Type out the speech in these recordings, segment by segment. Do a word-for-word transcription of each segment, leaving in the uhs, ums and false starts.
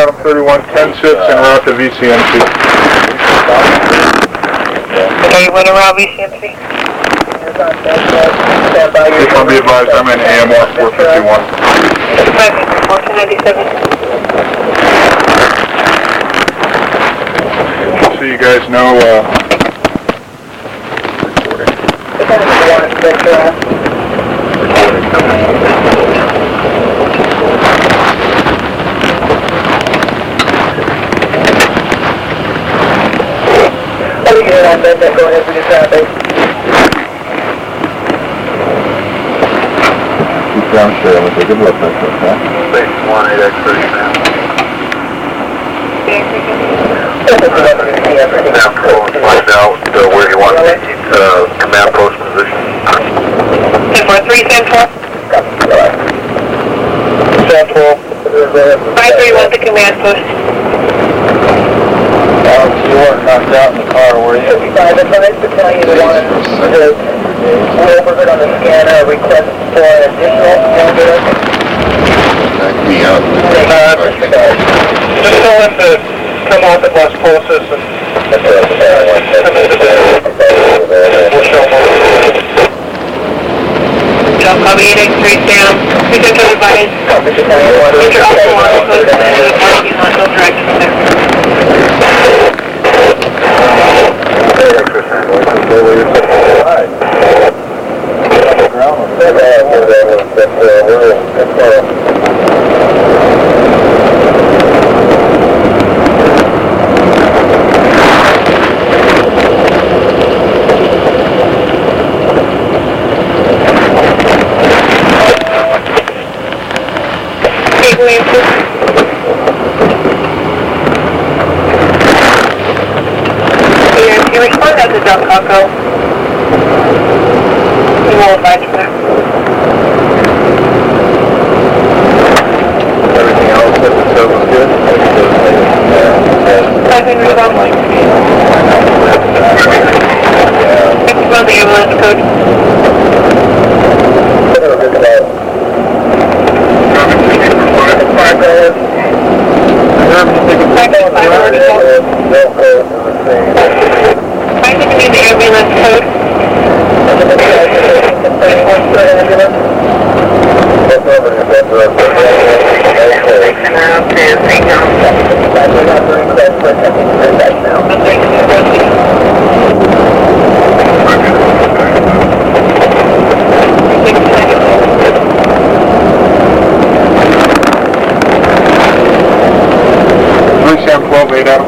Adam thirty-one, ten six en route to V C M C. thirty-one en route V C M C. Just want to be advised, I'm in A M R four fifty-one. fourteen ninety-seven. Just so you guys know, uh, down sure, with a good look at this, huh? Space one eight X thirty now. Now, call and find out uh, where you want the uh, command post position. ten four three, San twelve. San twelve. five three one, the command post. Um, you weren't knocked out in the car, were you? fifty-five, that's what I was telling you, the one, the overheard on the scanner, request for an additional ambulance. Knocked me out. Uh, just tell him to come off at Las Posas and come into the, we'll show him. Joe, copy eight X three, Sam. We can tell everybody. Enter also on the post and the parking lot, no direct from there. You respond as a Del Caco. We will advise from there. Everything else that was so was good? I've been responding. Thanks for the ambulance code. I think we need the ambulance code. Sam twelve eight Adam.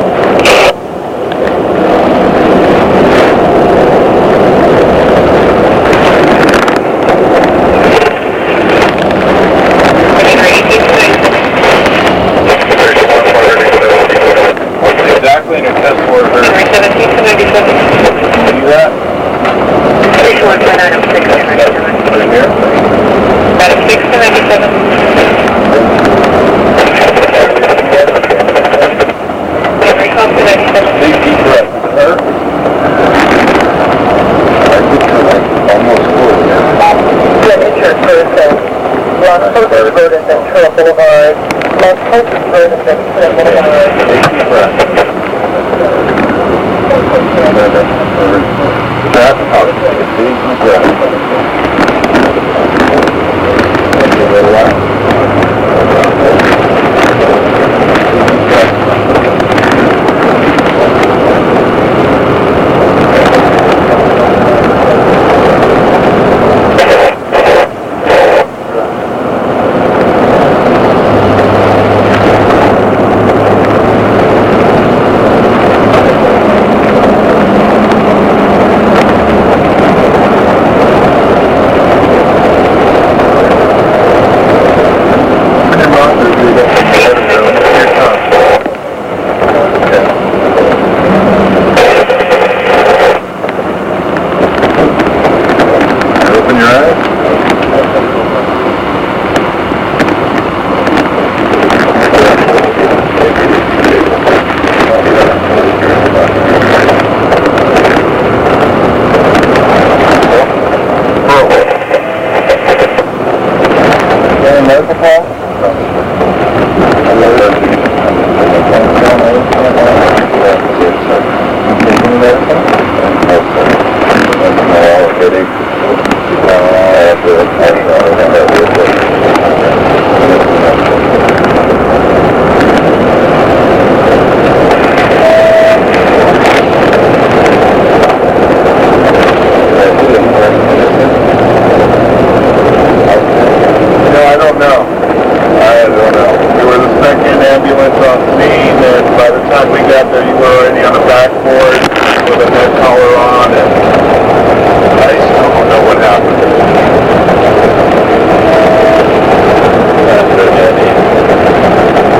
Exactly, and your test order. seventeen to ninety-seven. Do that. thirty-one point nine oh six to ninety-seven. Right here. Adam six to ninety-seven. Every call to ninety-seven. Big deep breath. Her? I think you're like almost full, yeah. The insurance person, Las Posas Road and Ventura Boulevard, Las Posas Road and Ventura Boulevard. Big deep breath. That out. Big deep breath. Take a little out. went on scene, and by the time we got there, you were already on a backboard with a neck collar on, and I still don't know what happened. That's it, Eddie.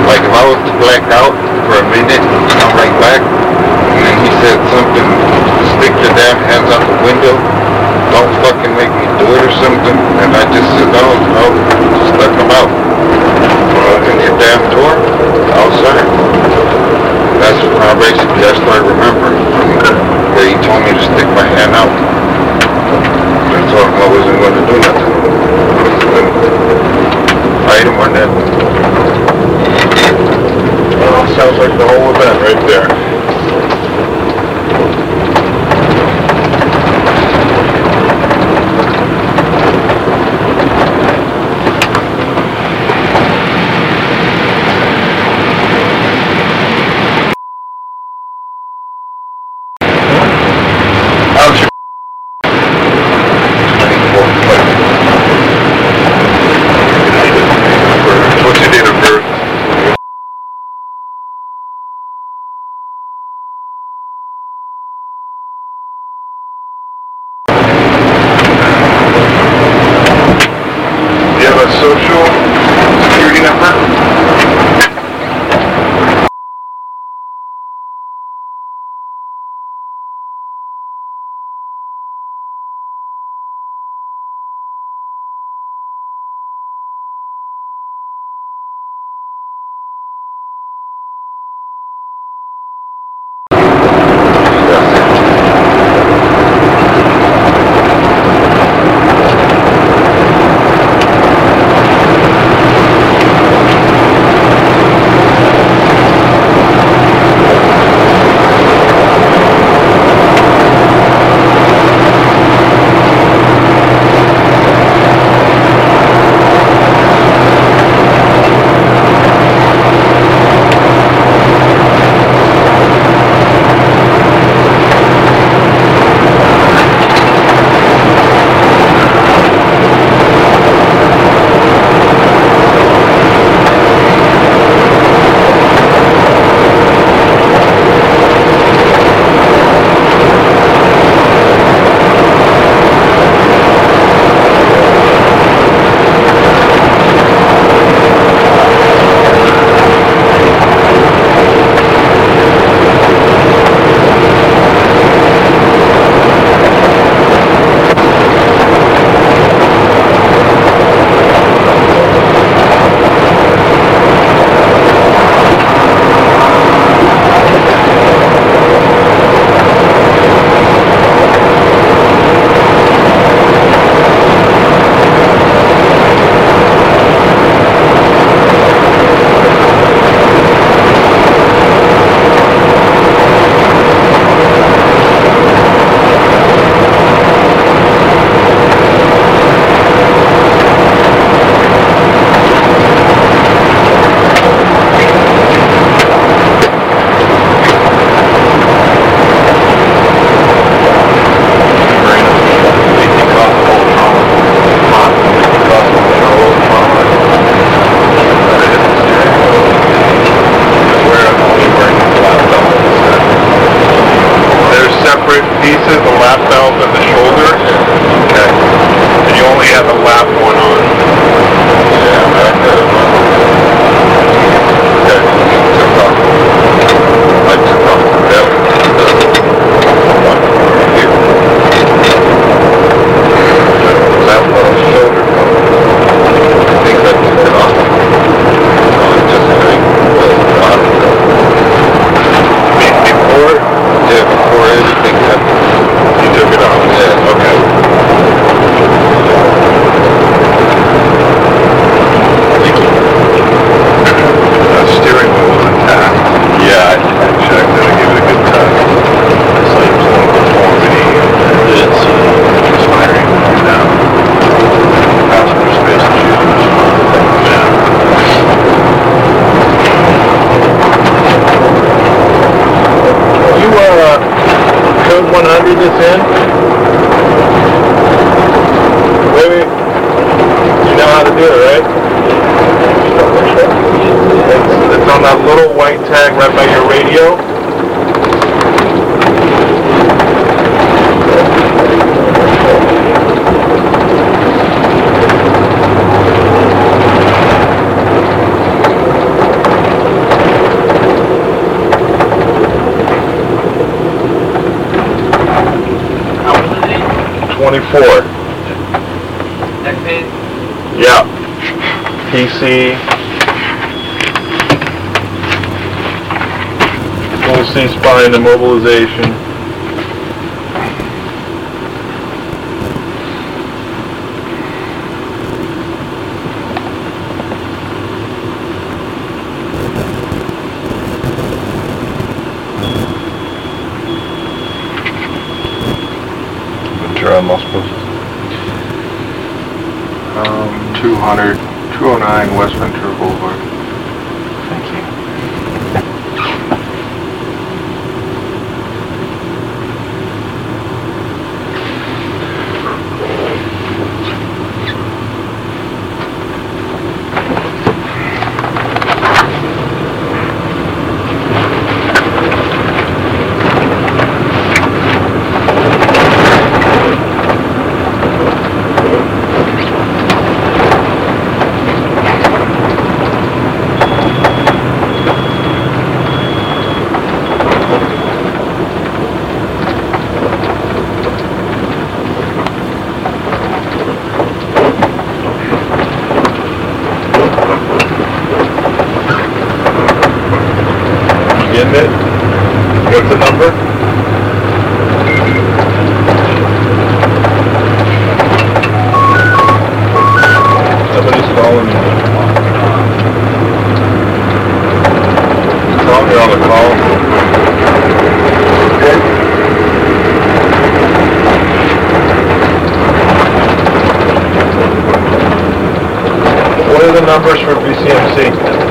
Black out for a minute, come right back, and then he said something your damn hands out the window. Don't fucking make me do it or something. And I just said, no, no, just let them out. Open your damn door. Oh, sorry. That's when I basically, I started remembering where he told me to stick my hand out. I told him I wasn't going to do nothing. I wasn't going to fight him or nothing. Well, sounds like the whole event right there. Social security number? this in? Maybe you know how to do it, right? It's, it's on that little white tag right by your radio. twenty-four. Next page. Yeah. P C. Full C-spine immobilization. Ventura Muscles. Um, two hundred, two oh nine West Ventura Boulevard. Thank you. Getting it? What's the number? Somebody's calling me. Call me on the call. What are the numbers for B C M C?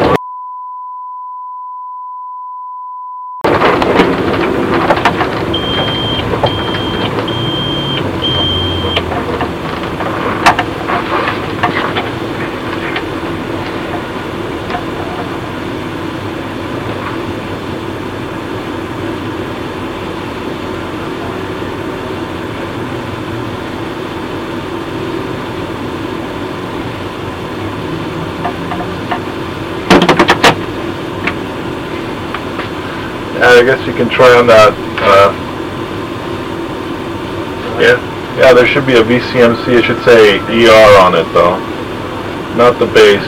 I guess you can try on that. Uh, yeah, yeah. There should be a V C M C. It should say E R on it though, not the base.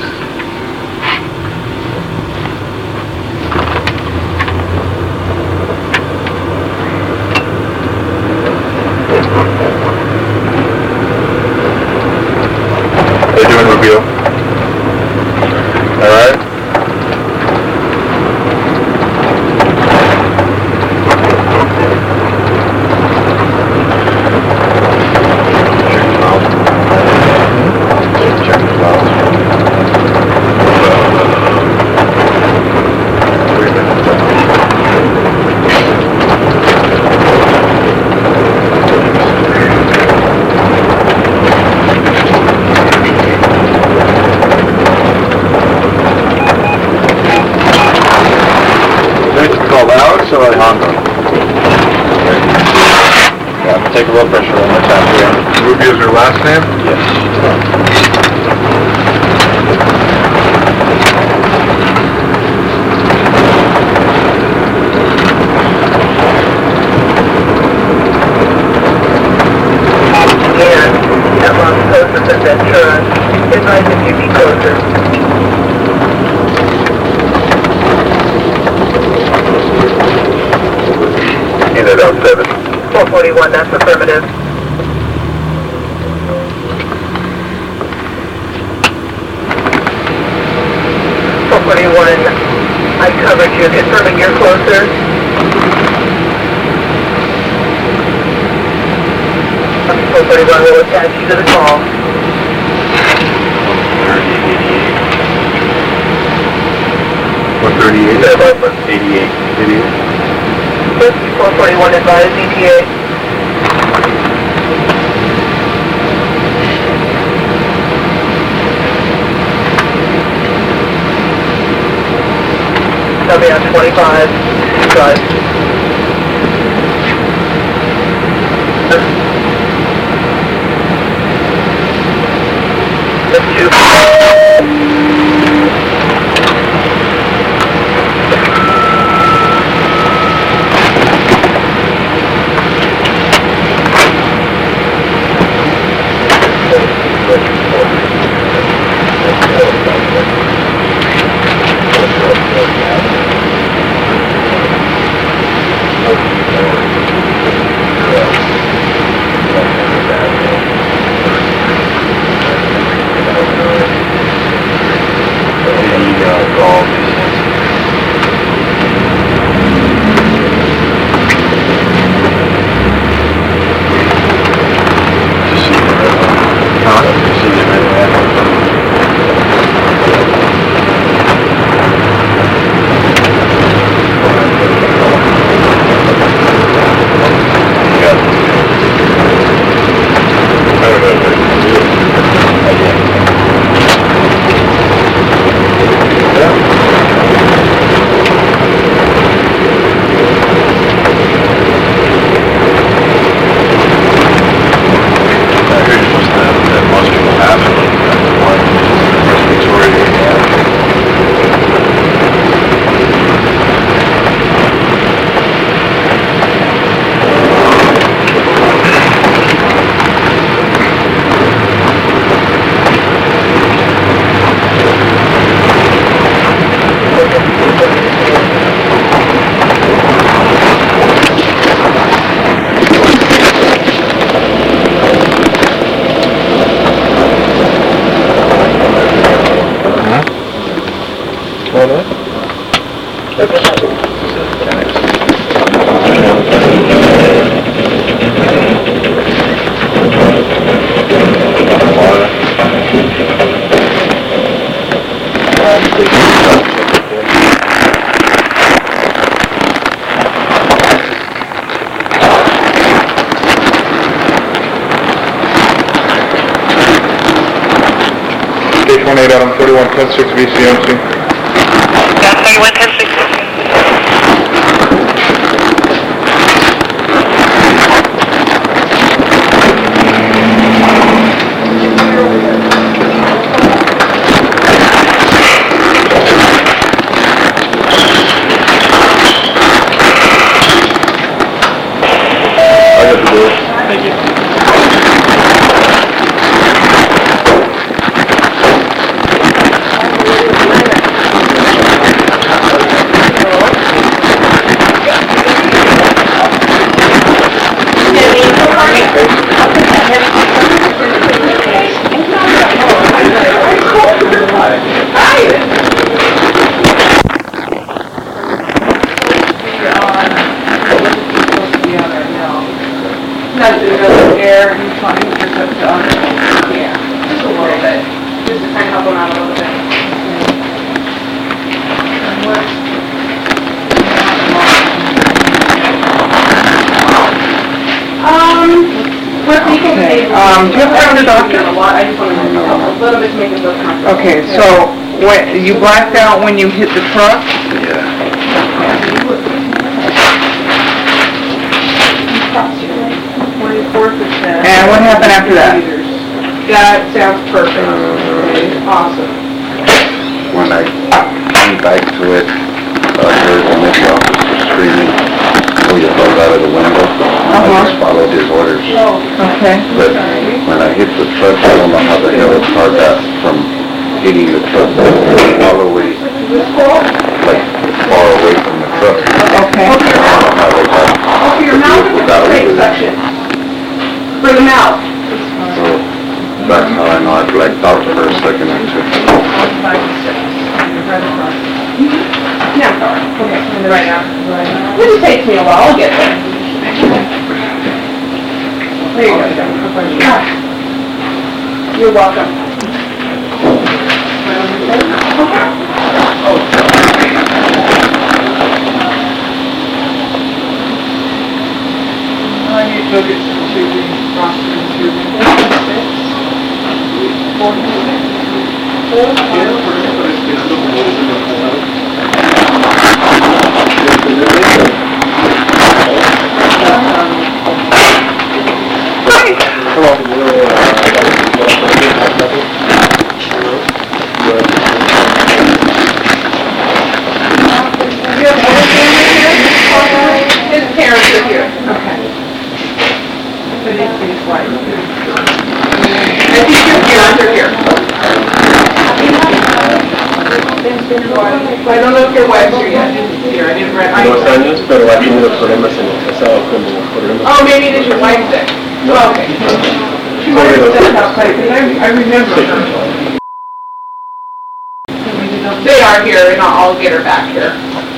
They're doing review. All right. Yeah, I'm gonna take a blood pressure one more time here. Ruby is her last name? Yes. And at Las Cosas and Ventura, advise if you be closer. Unit out seven. four forty-one, that's affirmative. four forty-one, I covered you, confirming you're closer. four forty-one will attach you to the call. one thirty-eight. eighty-eight. eighty-eight. four forty-one advised E T A. That'll be on twenty-five, drive. That's two. know that? Station one eight, Adam thirty-one ten six V C M C. Yeah, thirty-one ten six. I got the doors. Thank you. Air, he's trying to get up to, yeah, just a little bit, just to kind of help him out a little bit. Um, what people say. Um, do you have to go to the doctor? I just want to help a little bit to make it feel comfortable. Okay, so, when, you blacked out when you hit the truck? Yeah. Twenty-four percent. And what happened after that? That sounds perfect. Awesome. When I came back to it, I heard the next officer screaming, "Oh, you fell out of the window." I just followed his orders. Okay. But when I hit the truck, I don't know how the hell the car got from hitting the truck all the way, like far away from the truck. Okay. I don't know how they got. Oh, for your mouth or the straight section? For the mouth. So that's how I know I blacked out for a second or two. Yeah, okay, right now. It just takes me a while, I'll get there. There you go. Yeah. You're welcome. I need to go get some tubing, frosted tubing. His parents are here. Okay. But it's these white. I think your parents are here. I don't know if your wife's here yet. I didn't see her. I didn't read. Dos años, pero ha tenido problemas en el pasado, como problemas. Oh, maybe it is your wife then. Oh, okay. She might have said outside, because I, I remember her. They are here, and I'll, I'll get her back here.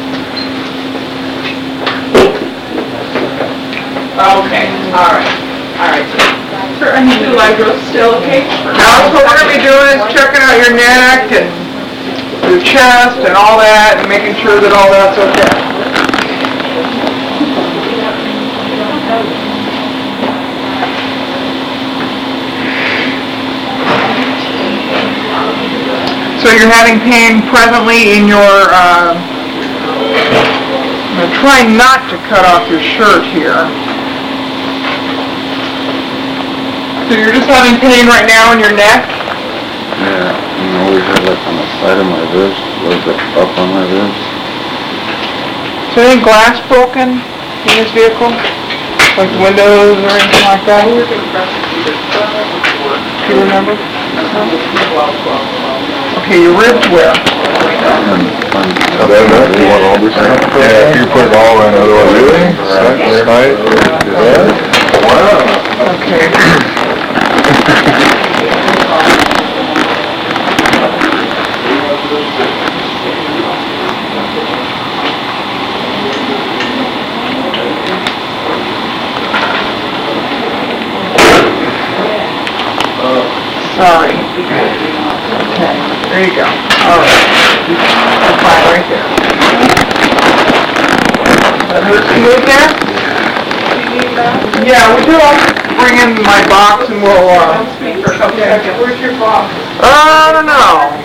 Okay, all right, all right. Sure, I need the library still okay? Now, what we're gonna be doing is checking out your neck and your chest and all that, and making sure that all that's okay. So you're having pain presently in your, uh, I'm trying not to cut off your shirt here. So you're just having pain right now in your neck? Yeah, you know, we had like on the side of my wrist, was it up on my wrist? Is there any glass broken in this vehicle? Like windows or anything like that? Do you remember? Okay, your ribs where? You want all this stuff? Yeah, if you put it all in, otherwise. Really? That's tight? Yeah. Wow. Okay. Sorry. Okay, there you go. All right. That's fine right there. That hurts to move there? Yeah, we do. Bring in my box and we'll, uh... Okay, where's your box? I don't know.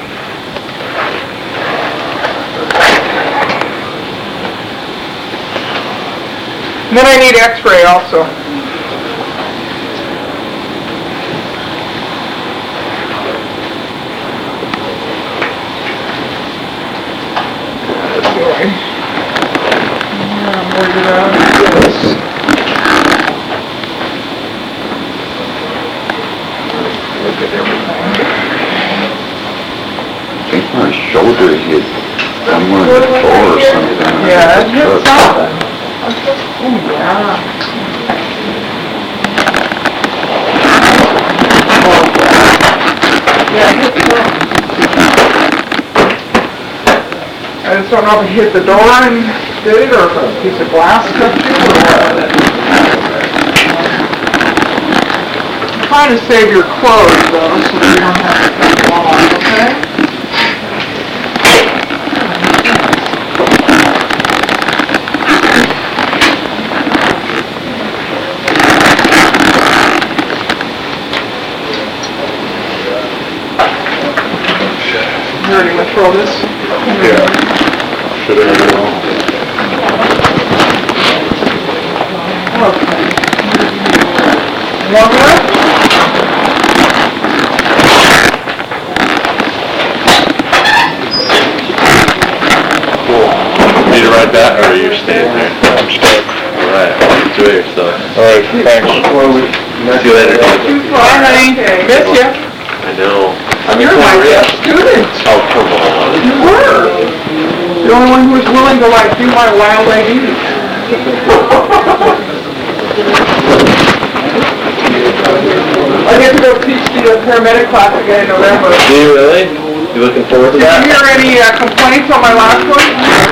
And then I need x-ray also. That's going. Yeah, I'm worried about this. Look at everything. I think my shoulder hit someone at the door or something. Yeah, it hit something. Oh, yeah. Yeah, it hit something. I just don't know if it hit the door and did it, or if a piece of glass touched you, or what. I'm trying to save your clothes, though, so that you don't have to take them off, okay? You ready to throw this? Yeah. Should I go? Okay. Long enough? Cool. Need to ride back, or are you staying there? I'm staying. Alright, enjoy yourself. Alright, thanks. See you later. Bye, honey. Miss ya. I know. You're my best student. Oh, come on. You were. The only one who was willing to, like, do my wild ladies. I get to go teach the paramedic class again in November. Do you really? You looking forward to Did that? you hear any uh, complaints on my last one?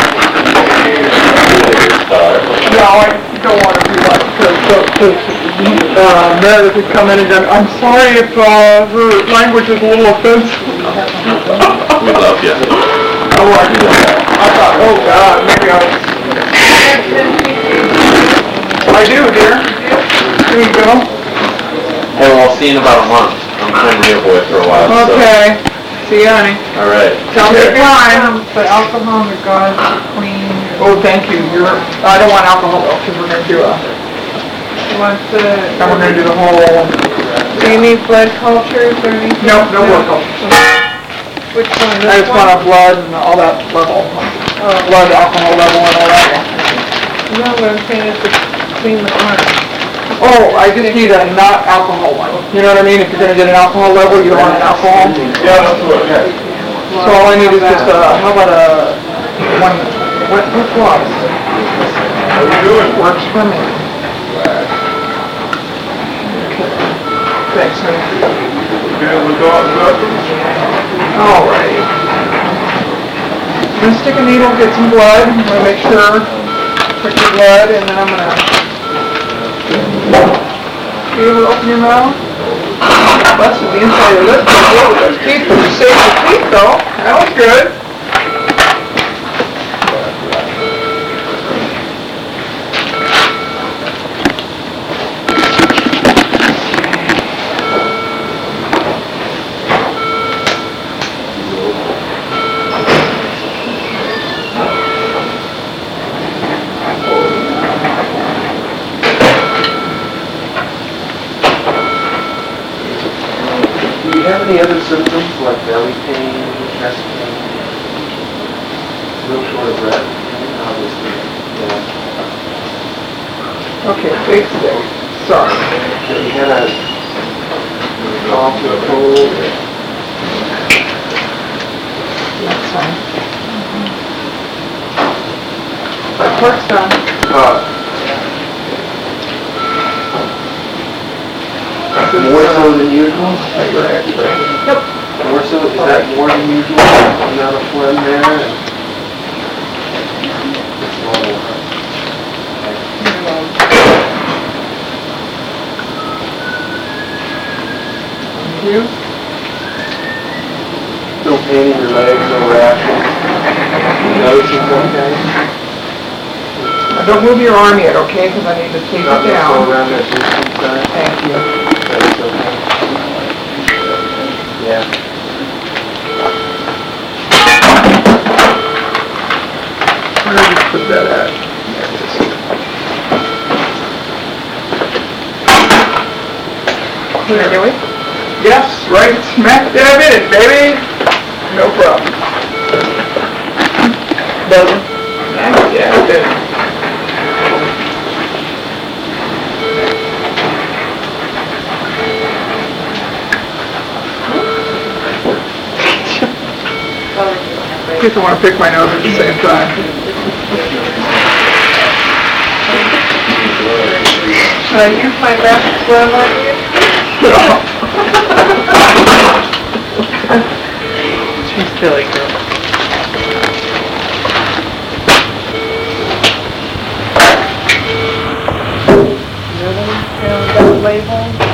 No, I don't want to do that, because uh, Meredith would come in and go, I'm sorry if uh, her language is a little offensive. We love you. Oh, I I thought, oh God, maybe I was... I do, dear. Here you go. Hey, well, I'll see you in about a month. I'm coming here boy for a while, so. Okay. See you, honey. All right. Tell me Take if care. time. The alcohol, the gauze, the clean. Oh, thank you. You're, I don't want alcohol though, because we're going to do a... What's the, Then we're going to do the whole... do you need blood cultures or anything? No, no work culture. Which one? I just want a blood and all that level. Blood, alcohol level and all that. No, what I'm saying is to clean the arm. Oh, I just need a not alcohol one. You know what I mean? If you're going to get an alcohol level, you don't want an alcohol. Yeah, that's what it is. So all I need is just a, how about a, one, what, what gloves? How you doing? Works for me. Thanks, honey. Okay, the dog's weapons? All right. I'm gonna stick a needle, get some blood. I'm gonna make sure, check your blood, and then I'm gonna... Be able to open your mouth? That's the inside of your lips. Oh, those teeth, but you saved your teeth though. That was good. Do you have any other symptoms like belly pain, chest pain? No short of breath, obviously. Yeah. Okay, big stick. Sorry. Have you had a cough or cold? That's fine. Work's done. Uh, More so than usual? Yep. More so, is that more than usual? Amount of phlegm there? It's normal. Thank you. Pain in your legs or rashes? Noticing something? Don't move your arm yet, okay, because I need to take Not it just go down. around that distance there? Thank you. That is okay. Yeah. Where did I just put that at? There it is. Clear, do we? Yes, right smack dab in it, baby. No problem. Dozen? Yeah, it did. I guess I want to pick my nose at the same time. Should I use my left glove on you? She's silly girl. Really? You know that label?